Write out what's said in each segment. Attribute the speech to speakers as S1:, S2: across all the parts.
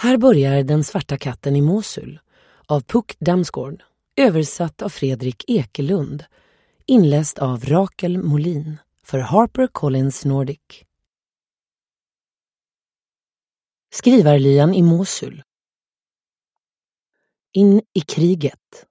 S1: Här börjar Den svarta katten i Mosul av Puck Damsgaard, översatt av Fredrik Ekelund, inläst av Rakel Molin för HarperCollins Nordic. Skrivarlyan i Mosul. In i kriget.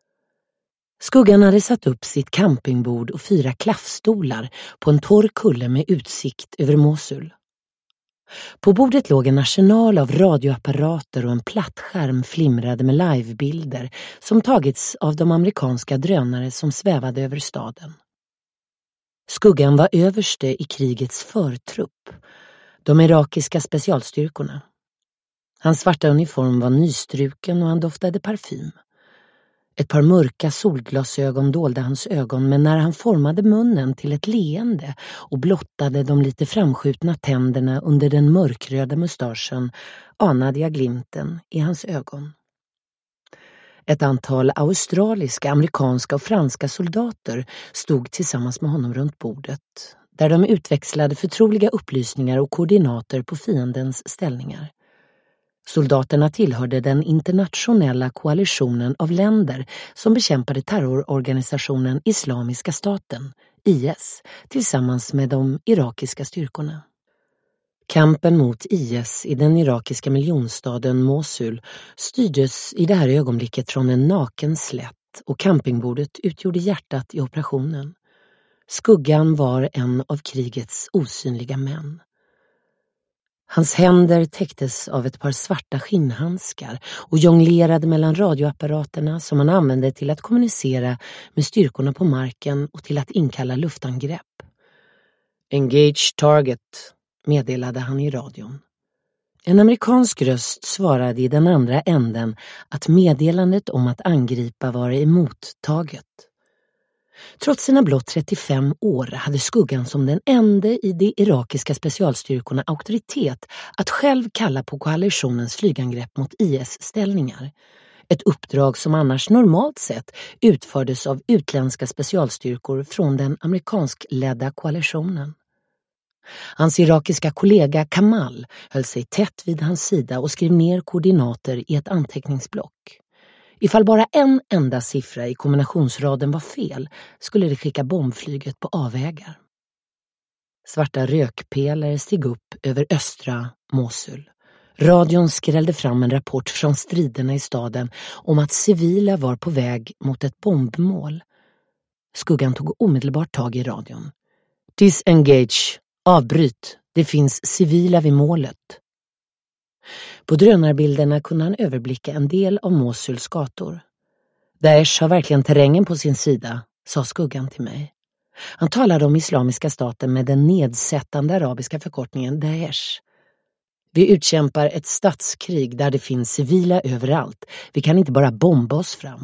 S1: Skuggan hade satt upp sitt campingbord och 4 klaffstolar på en torr kulle med utsikt över Mosul. På bordet låg en arsenal av radioapparater och en plattskärm flimrade med livebilder som tagits av de amerikanska drönare som svävade över staden. Skuggan var överste i krigets förtrupp, de irakiska specialstyrkorna. Hans svarta uniform var nystruken och han doftade parfym. Ett par mörka solglasögon dolde hans ögon, men när han formade munnen till ett leende och blottade de lite framskjutna tänderna under den mörkröda mustaschen anade jag glimten i hans ögon. Ett antal australiska, amerikanska och franska soldater stod tillsammans med honom runt bordet, där de utväxlade förtroliga upplysningar och koordinater på fiendens ställningar. Soldaterna tillhörde den internationella koalitionen av länder som bekämpade terrororganisationen Islamiska staten, IS, tillsammans med de irakiska styrkorna. Kampen mot IS i den irakiska miljonstaden Mosul styrdes i det här ögonblicket från en naken slätt och campingbordet utgjorde hjärtat i operationen. Skuggan var en av krigets osynliga män. Hans händer täcktes av ett par svarta skinnhandskar och jonglerade mellan radioapparaterna som han använde till att kommunicera med styrkorna på marken och till att inkalla luftangrepp. "Engage target", meddelade han i radion. En amerikansk röst svarade i den andra änden att meddelandet om att angripa var emottaget. Trots sina blott 35 år hade Skuggan som den enda i de irakiska specialstyrkorna auktoritet att själv kalla på koalitionens flygangrepp mot IS-ställningar. Ett uppdrag som annars normalt sett utfördes av utländska specialstyrkor från den amerikanskledda koalitionen. Hans irakiska kollega Kamal höll sig tätt vid hans sida och skrev ner koordinater i ett anteckningsblock. Ifall bara en enda siffra i kombinationsraden var fel skulle det skicka bombflyget på avvägar. Svarta rökpelare steg upp över östra Mosul. Radion skrällde fram en rapport från striderna i staden om att civila var på väg mot ett bombmål. Skuggan tog omedelbart tag i radion. "Disengage, avbryt, det finns civila vid målet." På drönarbilderna kunde han överblicka en del av Mosuls gator. "Daesh har verkligen terrängen på sin sida", sa Skuggan till mig. Han talade om Islamiska staten med den nedsättande arabiska förkortningen Daesh. "Vi utkämpar ett statskrig där det finns civila överallt. Vi kan inte bara bomba oss fram."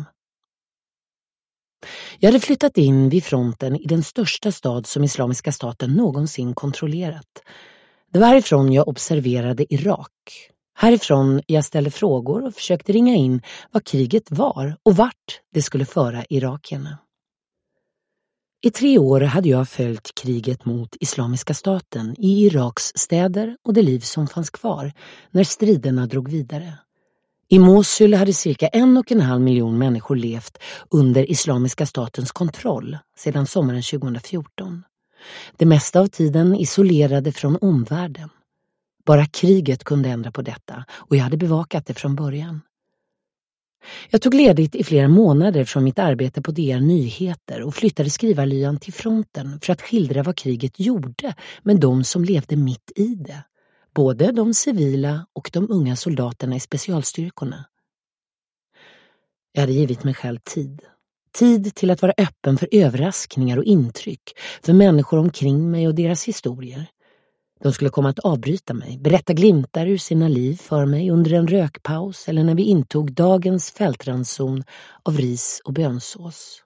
S1: Jag hade flyttat in vid fronten i den största stad som Islamiska staten någonsin kontrollerat. Det var härifrån jag observerade Irak. Härifrån jag ställde frågor och försökte ringa in vad kriget var och vart det skulle föra irakierna. I 3 år hade jag följt kriget mot Islamiska staten i Iraks städer och det liv som fanns kvar när striderna drog vidare. I Mosul hade cirka 1,5 miljon människor levt under Islamiska statens kontroll sedan sommaren 2014. Det mesta av tiden isolerade från omvärlden. Bara kriget kunde ändra på detta och jag hade bevakat det från början. Jag tog ledigt i flera månader från mitt arbete på DR Nyheter och flyttade skrivarlyan till fronten för att skildra vad kriget gjorde med de som levde mitt i det. Både de civila och de unga soldaterna i specialstyrkorna. Jag hade givit mig själv tid. Tid till att vara öppen för överraskningar och intryck, för människor omkring mig och deras historier. De skulle komma att avbryta mig, berätta glimtar ur sina liv för mig under en rökpaus eller när vi intog dagens fältranson av ris och bönsås.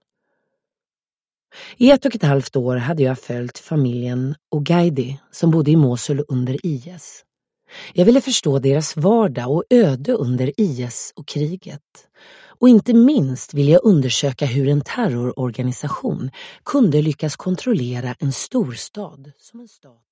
S1: I 1,5 år hade jag följt familjen Ogaidi som bodde i Mosul under IS. Jag ville förstå deras vardag och öde under IS och kriget. Och inte minst ville jag undersöka hur en terrororganisation kunde lyckas kontrollera en storstad som en stat.